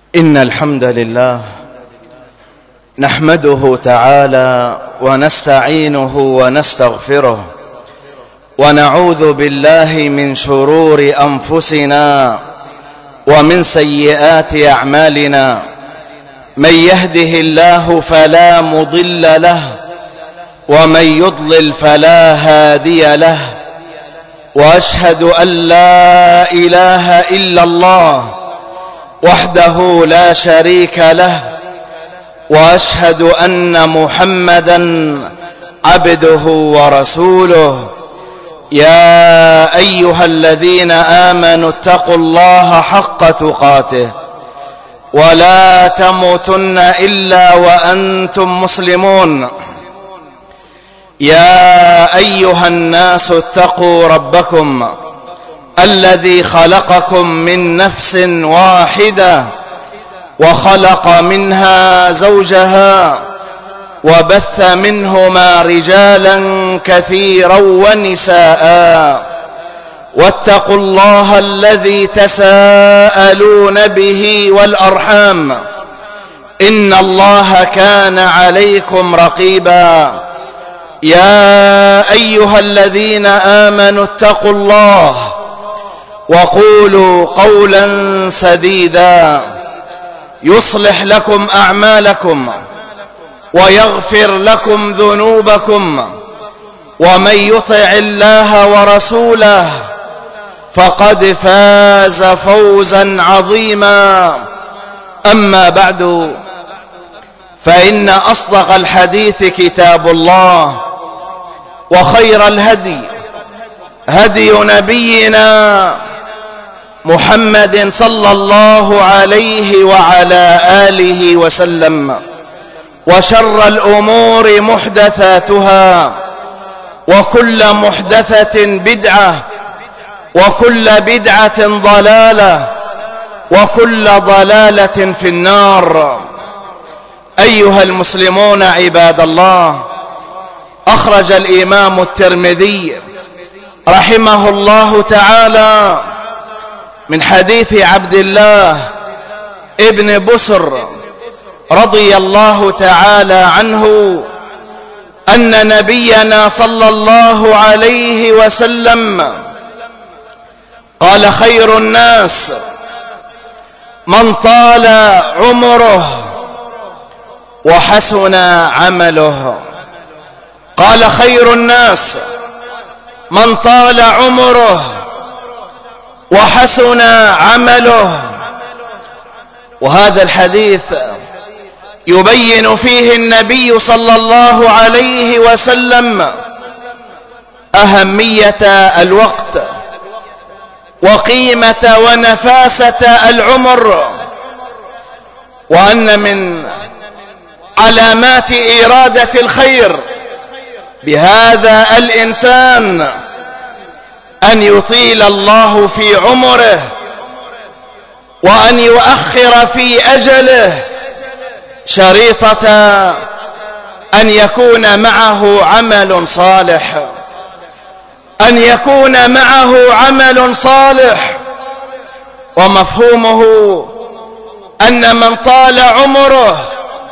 إن الحمد لله نحمده تعالى ونستعينه ونستغفره ونعوذ بالله من شرور أنفسنا ومن سيئات أعمالنا. من يهده الله فلا مضل له ومن يضلل فلا هادي له، وأشهد أن لا إله إلا الله وحده لا شريك له، وأشهد أن محمدا عبده ورسوله. يا أيها الذين آمنوا اتقوا الله حق تقاته ولا تموتن إلا وأنتم مسلمون. يا أيها الناس اتقوا ربكم الذي خلقكم من نفس واحدة وخلق منها زوجها وبث منهما رجالا كثيرا ونساء، واتقوا الله الذي تساءلون به والأرحام إن الله كان عليكم رقيبا. يا أيها الذين آمنوا اتقوا الله وقولوا قولا سديدا يصلح لكم أعمالكم ويغفر لكم ذنوبكم، ومن يطع الله ورسوله فقد فاز فوزا عظيما. أما بعد، فإن أصدق الحديث كتاب الله، وخير الهدي هدي نبينا محمد صلى الله عليه وعلى آله وسلم، وشر الأمور محدثاتها، وكل محدثة بدعة، وكل بدعة ضلالة، وكل ضلالة في النار. أيها المسلمون عباد الله، أخرج الإمام الترمذي رحمه الله تعالى من حديث عبد الله ابن بسر رضي الله تعالى عنه أن نبينا صلى الله عليه وسلم قال: خير الناس من طال عمره وحسن عمله. قال: خير الناس من طال عمره وحسن عمله. وهذا الحديث يبين فيه النبي صلى الله عليه وسلم أهمية الوقت وقيمة ونفاسة العمر، وأن من علامات إرادة الخير بهذا الإنسان أن يطيل الله في عمره وأن يؤخر في أجله، شريطة أن يكون معه عمل صالح، أن يكون معه عمل صالح. ومفهومه أن من طال عمره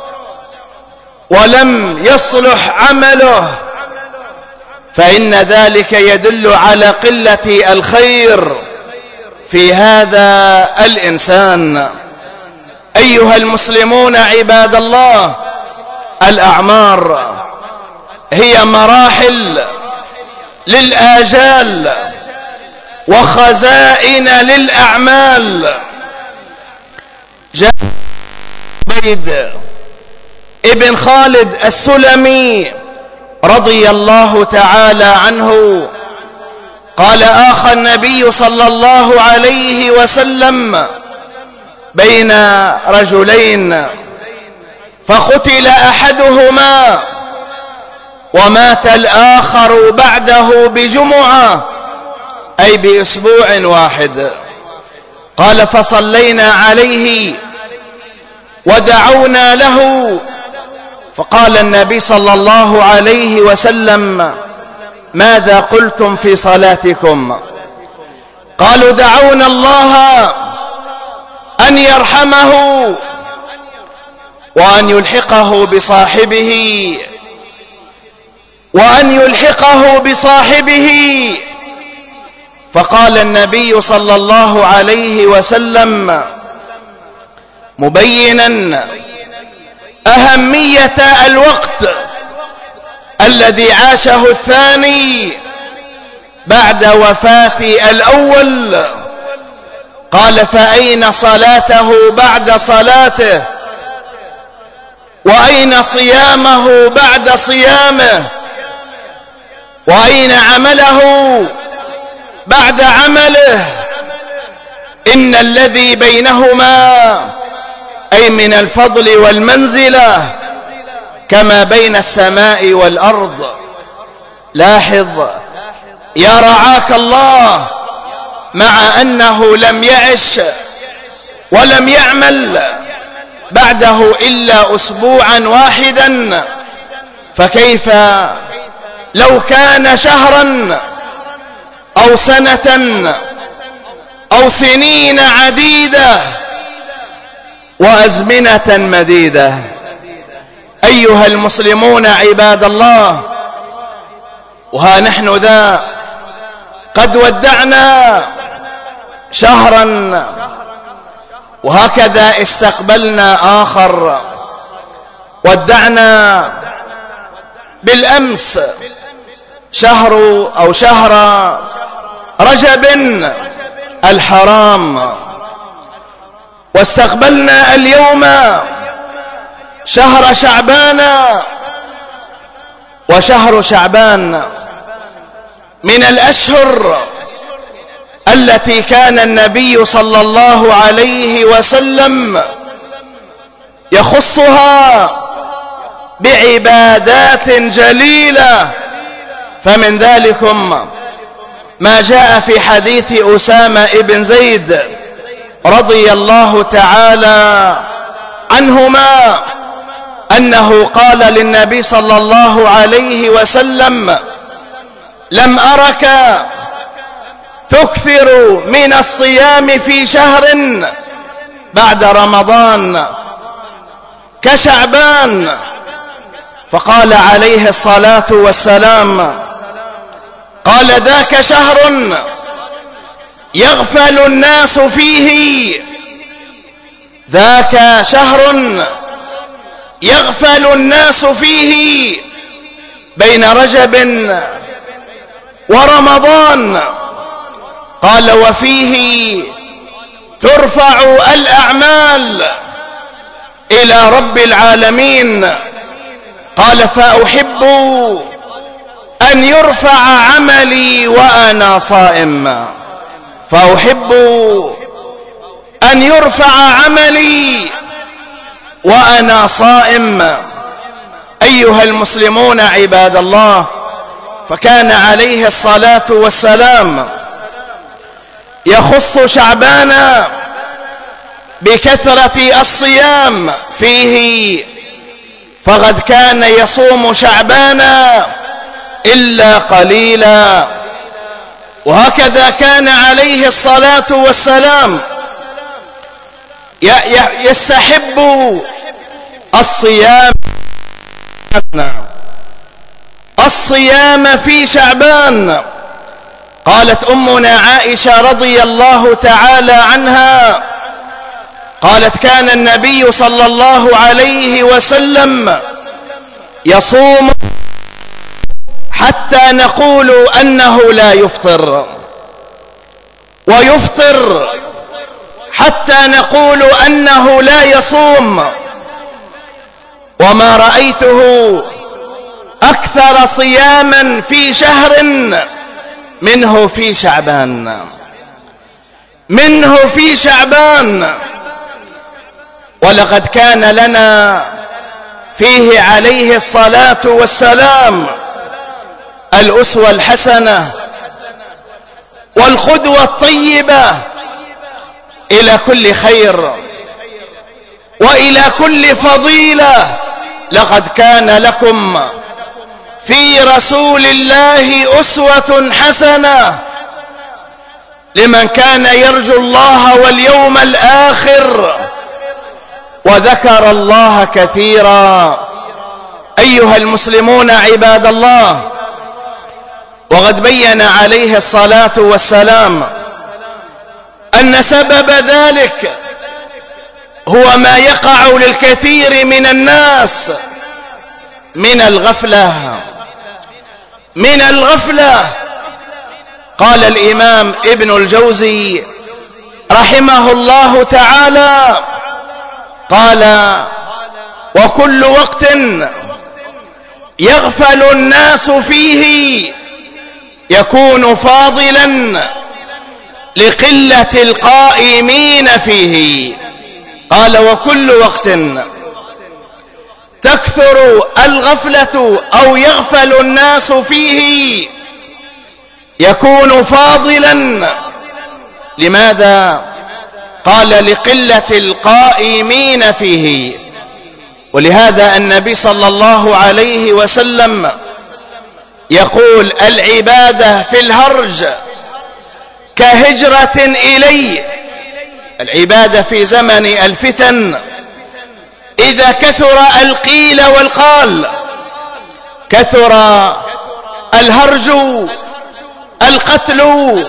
ولم يصلح عمله فإن ذلك يدل على قلة الخير في هذا الإنسان. أيها المسلمون عباد الله، الأعمار هي مراحل للآجال وخزائن للأعمال. جاء عبيد ابن خالد السلمي رضي الله تعالى عنه قال: آخى النبي صلى الله عليه وسلم بين رجلين فقتل أحدهما ومات الآخر بعده بجمعة، أي بأسبوع واحد. قال: فصلينا عليه ودعونا له، فقال النبي صلى الله عليه وسلم: ماذا قلتم في صلاتكم؟ قالوا: دعونا الله أن يرحمه وأن يلحقه بصاحبه فقال النبي صلى الله عليه وسلم مبينا أهمية الوقت الذي عاشه الثاني بعد وفاة الأول، قال فأين صلاته بعد صلاته، وأين صيامه بعد صيامه، وأين عمله بعد عمله؟ إن الذي بينهما أي من الفضل والمنزلة كما بين السماء والأرض. لاحظ يا رعاك الله، مع أنه لم يعش ولم يعمل بعده إلا أسبوعا واحدا، فكيف لو كان شهرا أو سنة أو سنين عديدة وأزمنة مديدة؟ أيها المسلمون عباد الله، وها نحن ذا قد ودعنا شهرا وهكذا استقبلنا آخر. ودعنا بالأمس شهر رجب الحرام، واستقبلنا اليوم شهر شعبان. وشهر شعبان من الأشهر التي كان النبي صلى الله عليه وسلم يخصها بعبادات جليلة، فمن ذلكم ما جاء في حديث أسامة بن زيد رضي الله تعالى عنهما أنه قال للنبي صلى الله عليه وسلم لم أرك تكثر من الصيام في شهر بعد رمضان كشعبان. فقال عليه الصلاة والسلام قال ذاك شهر يغفل الناس فيه، ذاك شهر يغفل الناس فيه بين رجب ورمضان. قال وفيه ترفع الأعمال إلى رب العالمين. قال فأحب أن يرفع عملي وأنا صائم، فأحب أن يرفع عملي وأنا صائم. أيها المسلمون عباد الله، فكان عليه الصلاة والسلام يخص شعبان بكثرة الصيام فيه، فقد كان يصوم شعبان إلا قليلا. وهكذا كان عليه الصلاة والسلام يستحب الصيام في شعبان. قالت أمنا عائشة رضي الله تعالى عنها قالت كان النبي صلى الله عليه وسلم يصوم حتى نقول أنه لا يفطر، ويفطر حتى نقول أنه لا يصوم. وما رأيته أكثر صياما في شهر منه في شعبان. ولقد كان لنا فيه عليه الصلاة والسلام الأسوة الحسنة والقدوة الطيبة إلى كل خير وإلى كل فضيلة. لقد كان لكم في رسول الله أسوة حسنة لمن كان يرجو الله واليوم الآخر وذكر الله كثيرا. أيها المسلمون عباد الله، وقد بين عليه الصلاة والسلام أن سبب ذلك هو ما يقع للكثير من الناس من الغفلة. قال الإمام ابن الجوزي رحمه الله تعالى، قال: وكل وقت يغفل الناس فيه يكون فاضلا لقلة القائمين فيه. قال: وكل وقت تكثر الغفلة أو يغفل الناس فيه يكون فاضلا. لماذا؟ قال: لقلة القائمين فيه. ولهذا النبي صلى الله عليه وسلم يقول: العبادة في الهرج كهجرة إلي. العبادة في زمن الفتن إذا كثر القيل والقال، كثر الهرج، القتل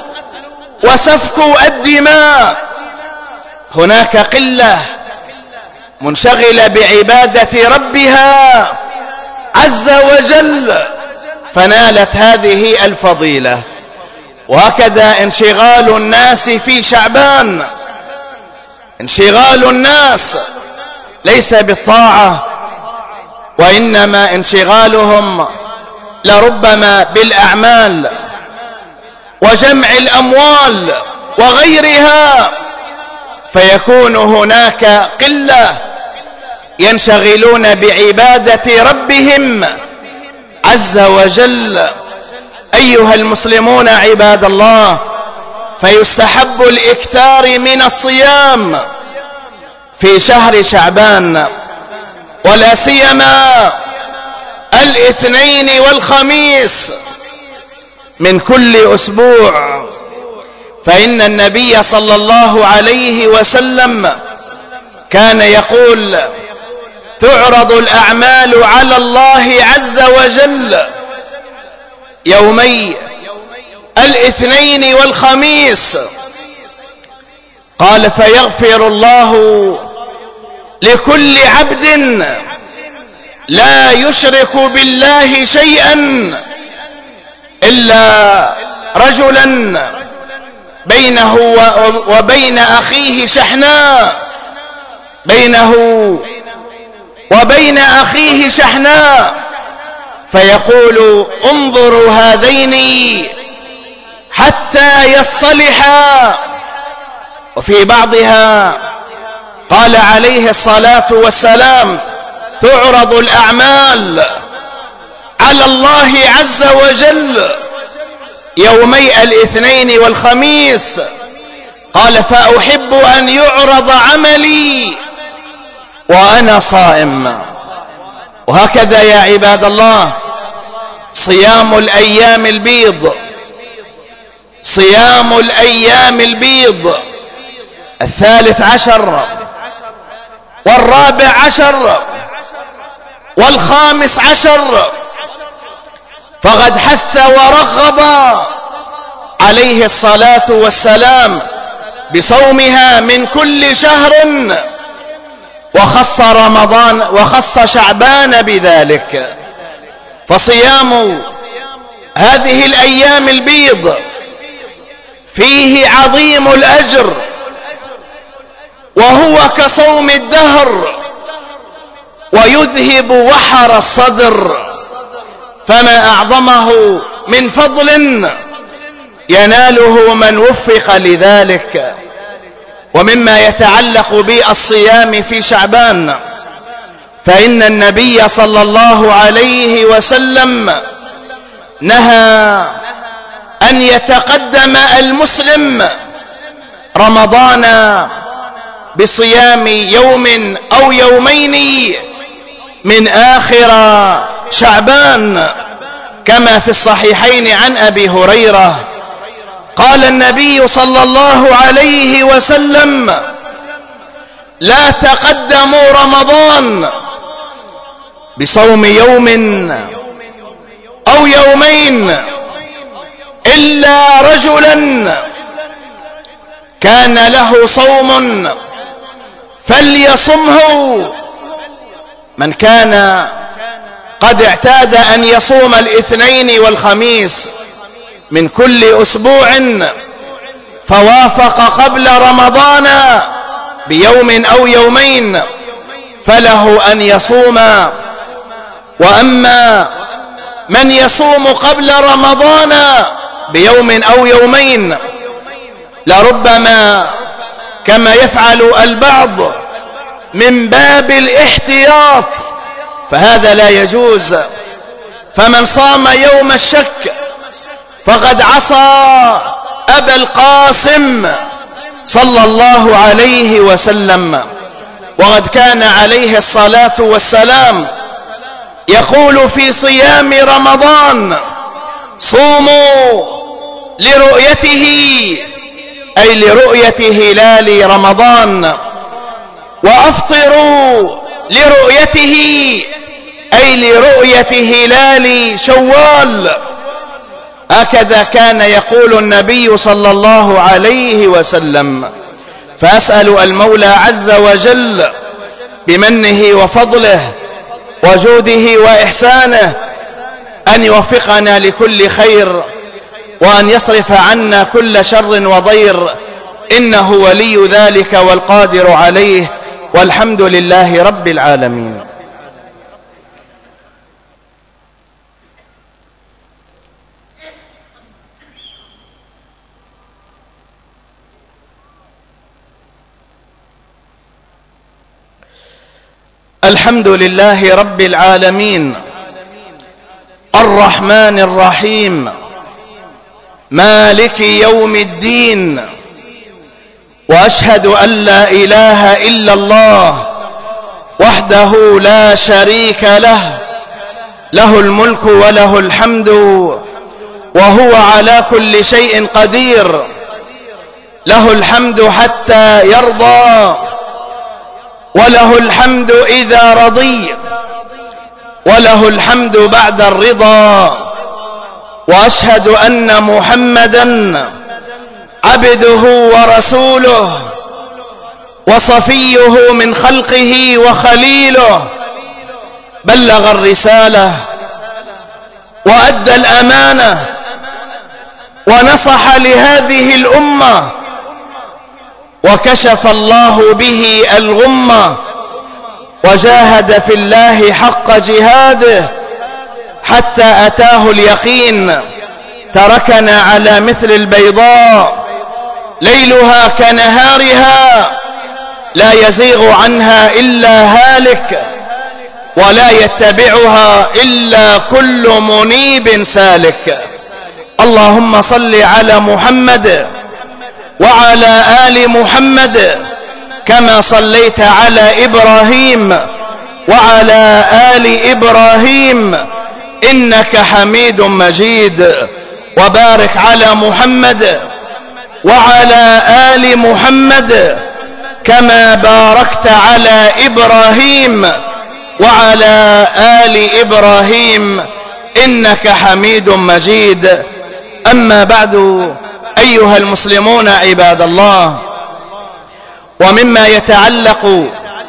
وسفك الدماء، هناك قلة منشغلة بعبادة ربها عز وجل فنالت هذه الفضيلة. وهكذا انشغال الناس في شعبان، انشغال الناس ليس بالطاعة، وإنما انشغالهم لربما بالأعمال وجمع الأموال وغيرها، فيكون هناك قلة ينشغلون بعبادة ربهم عز وجل. أيها المسلمون عباد الله، فيستحب الإكثار من الصيام في شهر شعبان، ولا سيما الاثنين والخميس من كل أسبوع، فإن النبي صلى الله عليه وسلم كان يقول: تعرض الأعمال على الله عز وجل يومي الاثنين والخميس، قال: فيغفر الله لكل عبد لا يشرك بالله شيئا إلا رجلا بينه وبين أخيه شحناء، بينه وبين أخيه شحناء، فيقول: انظروا هذين حتى يصطلحا. وفي بعضها قال عليه الصلاة والسلام: تعرض الأعمال على الله عز وجل يومي الاثنين والخميس، قال: فأحب أن يعرض عملي وأنا صائم. وهكذا يا عباد الله صيام الأيام البيض، صيام الأيام البيض 13 و14 و15، فقد حث ورغب عليه الصلاة والسلام بصومها من كل شهر، وخص رمضان وخص شعبان بذلك. فصيام هذه الأيام البيض فيه عظيم الأجر، وهو كصوم الدهر ويذهب وحر الصدر، فما أعظمه من فضل يناله من وفق لذلك. ومما يتعلق بالصيام في شعبان، فإن النبي صلى الله عليه وسلم نهى أن يتقدم المسلم رمضان بصيام يوم أو يومين من آخر شعبان، كما في الصحيحين عن أبي هريرة قال النبي صلى الله عليه وسلم: لا تقدموا رمضان بصوم يوم أو يومين إلا رجلا كان له صوم فليصمه. من كان قد اعتاد أن يصوم الاثنين والخميس من كل أسبوع فوافق قبل رمضان بيوم أو يومين فله أن يصوم. وأما من يصوم قبل رمضان بيوم أو يومين لربما كما يفعل البعض من باب الاحتياط، فهذا لا يجوز. فمن صام يوم الشك فقد عصى أبا القاسم صلى الله عليه وسلم. وقد كان عليه الصلاة والسلام يقول في صيام رمضان: صوموا لرؤيته، أي لرؤية هلال رمضان، وأفطروا لرؤيته، أي لرؤية هلال شوال. هكذا كان يقول النبي صلى الله عليه وسلم. فأسأل المولى عز وجل بمنه وفضله وجوده وإحسانه أن يوفقنا لكل خير وأن يصرف عنا كل شر وضير، إنه ولي ذلك والقادر عليه، والحمد لله رب العالمين. الحمد لله رب العالمين الرحمن الرحيم مالك يوم الدين، وأشهد أن لا إله إلا الله وحده لا شريك له، له الملك وله الحمد وهو على كل شيء قدير، له الحمد حتى يرضى، وله الحمد إذا رضي، وله الحمد بعد الرضا. وأشهد أن محمدا عبده ورسوله وصفيه من خلقه وخليله، بلغ الرسالة وأدى الأمانة ونصح لهذه الأمة، وكشف الله به الغمة، وجاهد في الله حق جهاده حتى أتاه اليقين. تركنا على مثل البيضاء ليلها كنهارها لا يزيغ عنها إلا هالك، ولا يتبعها إلا كل منيب سالك. اللهم صل على محمد وعلى آل محمد كما صليت على إبراهيم وعلى آل إبراهيم إنك حميد مجيد. وبارك على محمد وعلى آل محمد كما باركت على إبراهيم وعلى آل إبراهيم إنك حميد مجيد. أما بعد، أيها المسلمون عباد الله، ومما يتعلق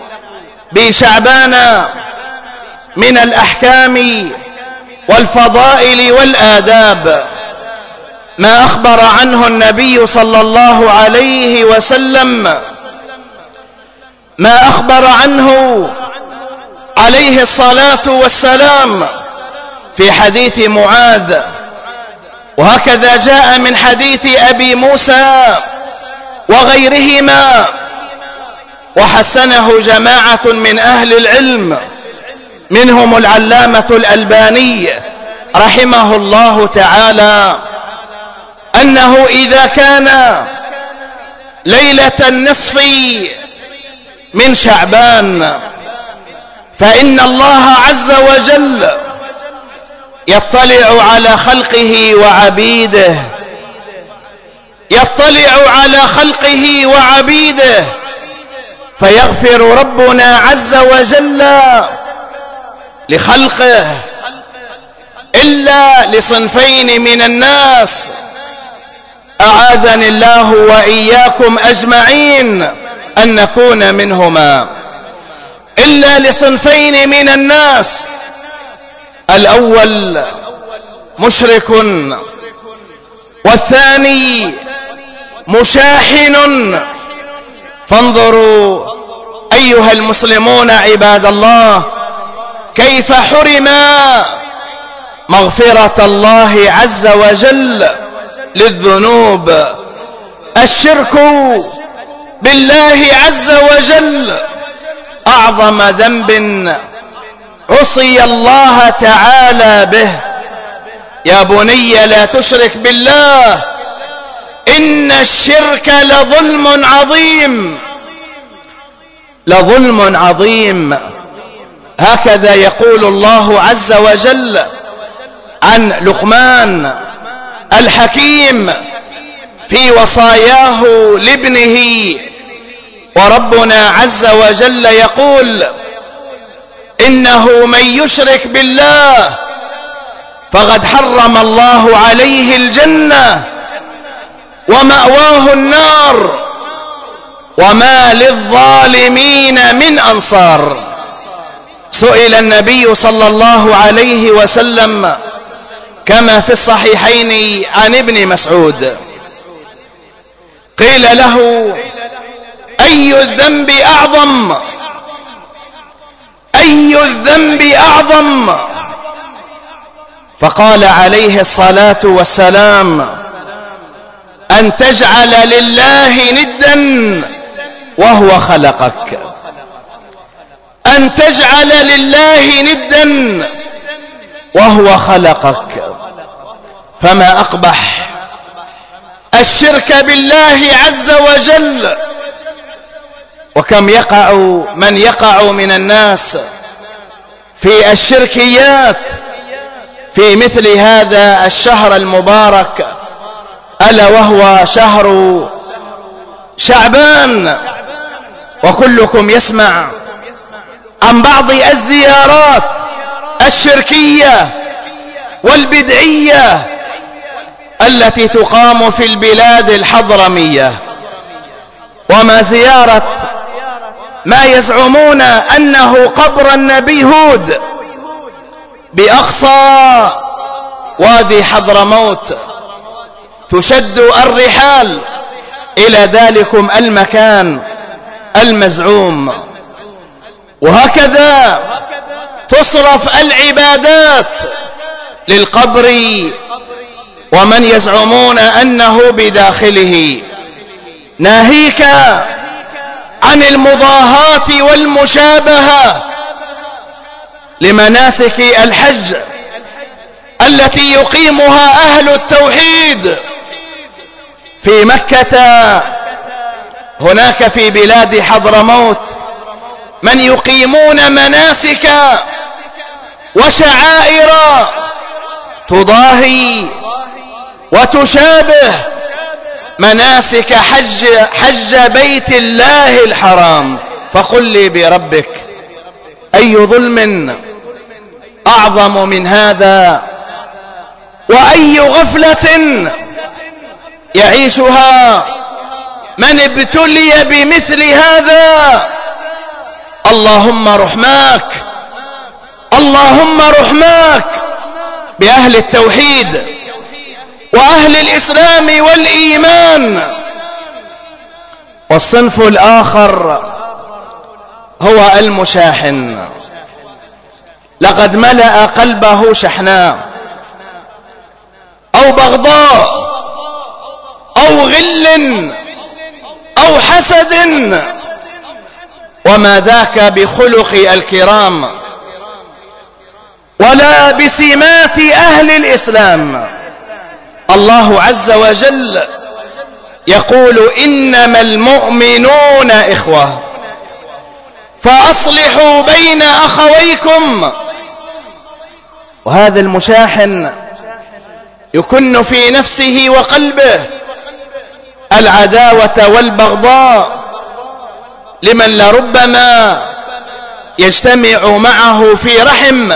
بشعبان من الأحكام والفضائل والآداب ما أخبر عنه النبي صلى الله عليه وسلم، ما أخبر عنه عليه الصلاة والسلام في حديث معاذ، وهكذا جاء من حديث أبي موسى وغيرهما، وحسنه جماعة من أهل العلم منهم العلامة الألباني رحمه الله تعالى، أنه إذا كان ليلة النصف من شعبان فإن الله عز وجل يطلع على خلقه وعبيده يطلع على خلقه وعبيده، فيغفر ربنا عز وجل لخلقه إلا لصنفين من الناس، أعاذني الله وإياكم أجمعين أن نكون منهما. إلا لصنفين من الناس: الأول مشرك، والثاني مشاحن. فانظروا أيها المسلمون عباد الله كيف حرم مغفرة الله عز وجل للذنوب. الشرك بالله عز وجل أعظم ذنب عصي الله تعالى به. يا بني لا تشرك بالله إن الشرك لظلم عظيم، لظلم عظيم. هكذا يقول الله عز وجل عن لقمان الحكيم في وصاياه لابنه. وربنا عز وجل يقول: إنه من يشرك بالله فقد حرم الله عليه الجنة ومأواه النار وما للظالمين من أنصار. سئل النبي صلى الله عليه وسلم كما في الصحيحين عن ابن مسعود، قيل له: أي الذنب أعظم؟ أي الذنب أعظم؟ فقال عليه الصلاة والسلام: أن تجعل لله ندا وهو خلقك. أن تجعل لله ندا وهو خلقك. فما أقبح الشرك بالله عز وجل. وكم يقع من يقع من الناس في الشركيات في مثل هذا الشهر المبارك، ألا وهو شهر شعبان. وكلكم يسمع عن بعض الزيارات الشركية والبدعية التي تقام في البلاد الحضرمية، وما زيارة ما يزعمون أنه قبر النبي هود بأقصى وادي حضرموت. تشد الرحال إلى ذلكم المكان المزعوم، وهكذا تصرف العبادات للقبر ومن يزعمون أنه بداخله. ناهيك عن المضاهاة والمشابهة لمناسك الحج التي يقيمها أهل التوحيد في مكة. هناك في بلاد حضرموت من يقيمون مناسك وشعائر تضاهي وتشابه مناسك حج بيت الله الحرام. فقل لي بربك أي ظلم أعظم من هذا؟ وأي غفلة يعيشها من ابتلي بمثل هذا؟ اللهم رحماك، اللهم رحماك بأهل التوحيد وأهل الإسلام والإيمان. والصنف الآخر هو المشاحن. لقد ملأ قلبه شحناء أو بغضاء أو غل أو حسد، وما ذاك بخلق الكرام ولا بسمات أهل الإسلام. الله عز وجل يقول: إنما المؤمنون إخوة فأصلحوا بين أخويكم. وهذا المشاحن يكن في نفسه وقلبه العداوة والبغضاء لمن لربما يجتمع معه في رحم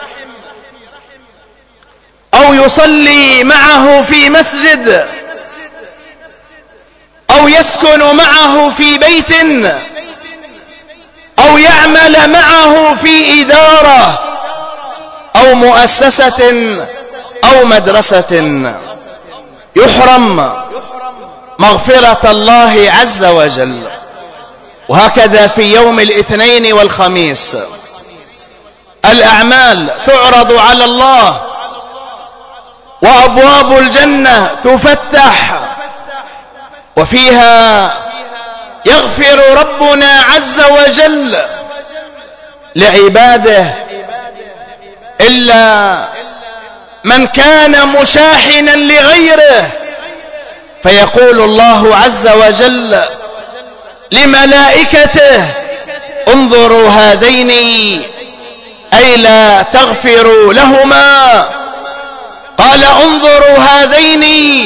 أو يصلي معه في مسجد أو يسكن معه في بيت أو يعمل معه في إدارة أو مؤسسة أو مدرسة، يحرم مغفرة الله عز وجل. وهكذا في يوم الاثنين والخميس الأعمال تعرض على الله وأبواب الجنة تفتح، وفيها يغفر ربنا عز وجل لعباده إلا من كان مشاحنا لغيره، فيقول الله عز وجل لملائكته انظروا هذين أي لا تغفروا لهما، قال انظروا هذين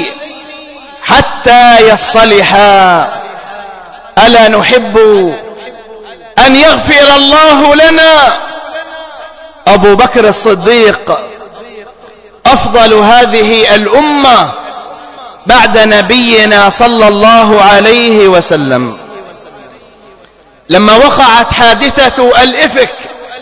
حتى يصلحا، ألا نحب أن يغفر الله لنا؟ أبو بكر الصديق أفضل هذه الأمة بعد نبينا صلى الله عليه وسلم، لما وقعت حادثة الإفك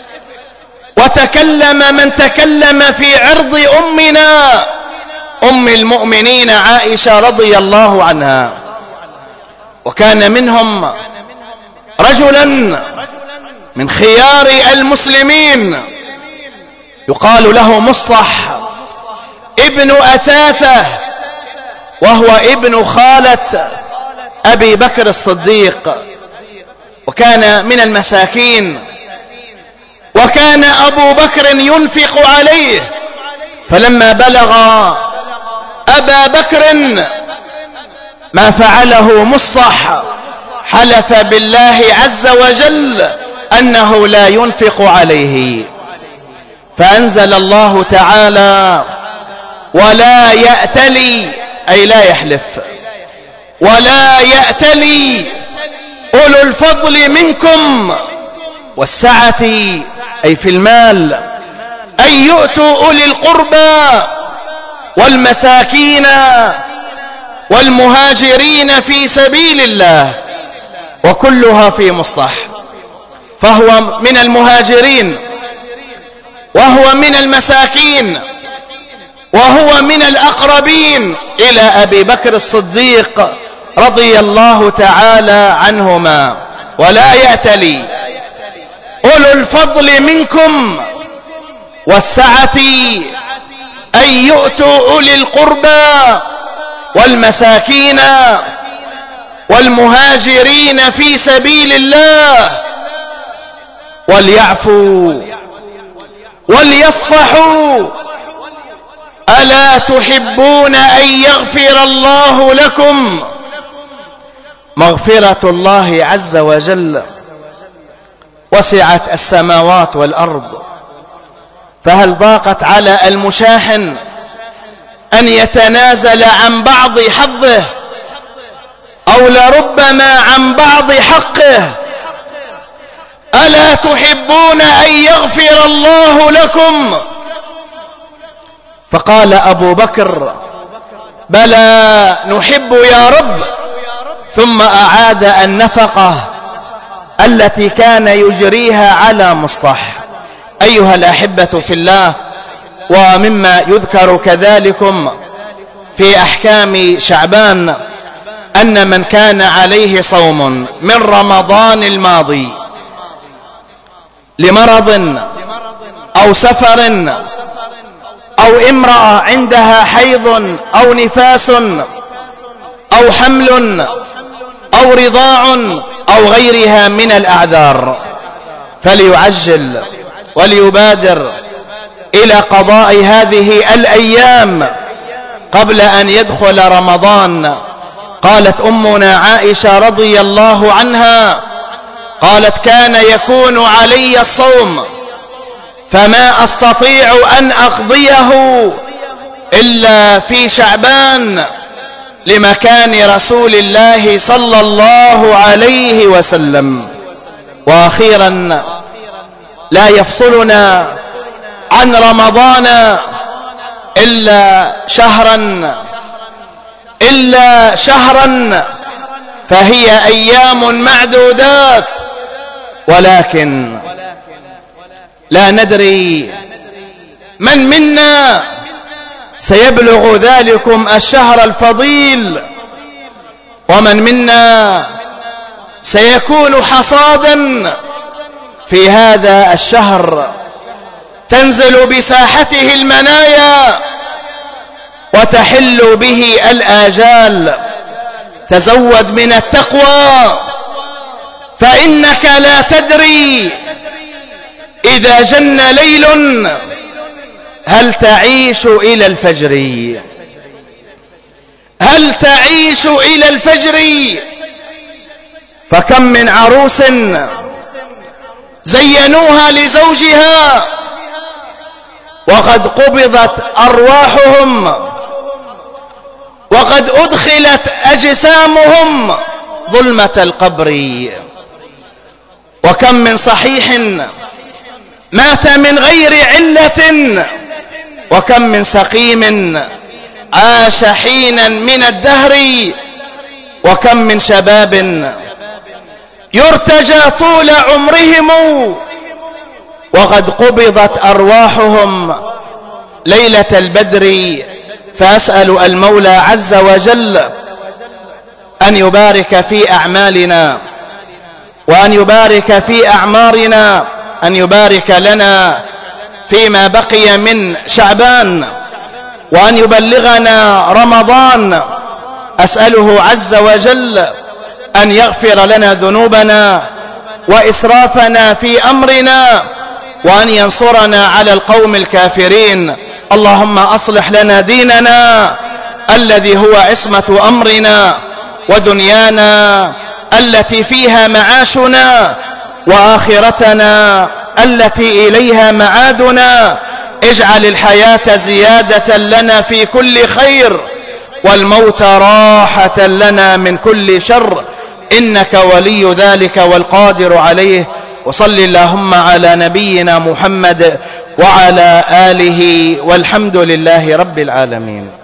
وتكلم من تكلم في عرض أمنا أم المؤمنين عائشة رضي الله عنها، وكان منهم رجلا من خيار المسلمين يقال له مصطح ابن أثاثة، وهو ابن خالة أبي بكر الصديق، وكان من المساكين، وكان أبو بكر ينفق عليه، فلما بلغ أبا بكر ما فعله مصطح حلف بالله عز وجل أنه لا ينفق عليه، فأنزل الله تعالى ولا يأتلي أي لا يحلف، ولا يأتلي أولو الفضل منكم والسعة أي في المال أن يؤتوا أولي القربى والمساكين والمهاجرين في سبيل الله، وكلها في مصطح، فهو من المهاجرين وهو من المساكين وهو من الأقربين إلى أبي بكر الصديق رضي الله تعالى عنهما. ولا يأتلي أولو الفضل منكم والسعة أن يؤتوا أولي القربى والمساكين والمهاجرين في سبيل الله وليعفوا وليصفحوا، ألا تحبون أن يغفر الله لكم؟ مغفرة الله عز وجل وسعت السماوات والأرض، فهل ضاقت على المشاحن أن يتنازل عن بعض حظه أو لربما عن بعض حقه؟ ألا تحبون أن يغفر الله لكم؟ فقال أبو بكر بلى نحب يا رب، ثم أعاد النفقة التي كان يجريها على مصطح. أيها الأحبة في الله، ومما يذكر كذلكم في أحكام شعبان أن من كان عليه صوم من رمضان الماضي لمرض أو سفر أو امرأة عندها حيض أو نفاس أو حمل أو رضاع أو غيرها من الأعذار، فليعجل وليبادر إلى قضاء هذه الأيام قبل أن يدخل رمضان. قالت أمنا عائشة رضي الله عنها قالت كان يكون علي الصوم فما أستطيع أن أقضيه إلا في شعبان، لمكان رسول الله صلى الله عليه وسلم. وأخيرا لا يفصلنا عن رمضان إلا شهرا فهي أيام معدودات، ولكن لا ندري من منا سيبلغ ذلكم الشهر الفضيل، ومن منا سيكون حصادا في هذا الشهر تنزل بساحته المنايا وتحل به الآجال. تزود من التقوى، فإنك لا تدري إذا جن ليل هل تعيش إلى الفجر، هل تعيش إلى الفجر؟ فكم من عروس زينوها لزوجها وقد قبضت أرواحهم وقد أدخلت أجسامهم ظلمة القبر. وكم من صحيح مات من غير علة، وكم من سقيم عاش حينا من الدهر، وكم من شباب يرتجى طول عمرهم وقد قبضت أرواحهم ليلة البدر. فأسأل المولى عز وجل أن يبارك في أعمالنا، وأن يبارك في أعمارنا، أن يبارك لنا فيما بقي من شعبان، وأن يبلغنا رمضان. أسأله عز وجل أن يغفر لنا ذنوبنا وإسرافنا في أمرنا، وأن ينصرنا على القوم الكافرين. اللهم أصلح لنا ديننا الذي هو عصمة أمرنا، ودنيانا التي فيها معاشنا، وآخرتنا التي إليها معادنا. اجعل الحياة زيادة لنا في كل خير، والموت راحة لنا من كل شر، إنك ولي ذلك والقادر عليه. وصل اللهم على نبينا محمد وعلى آله، والحمد لله رب العالمين.